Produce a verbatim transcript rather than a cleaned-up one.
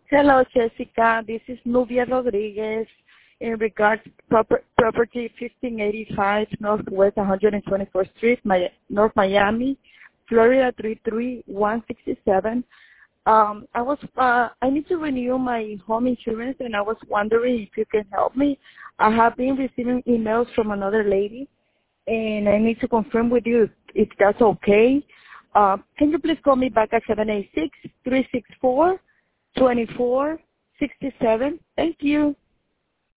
Hello, Jessica. This is Nubia Rodriguez in regards to proper, property fifteen eighty-five Northwest one hundred twenty-fourth Street, Mi- North Miami, Florida three three one six seven. Um, I was uh, I need to renew my home insurance, and I was wondering if you can help me. I have been receiving emails from another lady, and I need to confirm with you if that's okay. Uh, can you please call me back at seven eight six, three six four, two four six seven? Thank you.